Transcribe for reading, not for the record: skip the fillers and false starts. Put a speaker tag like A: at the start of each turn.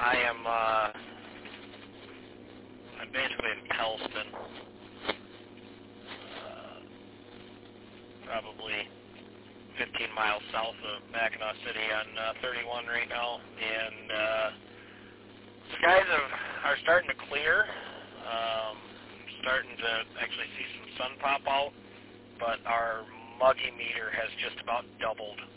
A: I'm basically in Kelston, probably 15 miles south of Mackinac City on 31 right now, and skies are starting to clear. Starting to actually see some sun pop out, but our muggy meter has just about doubled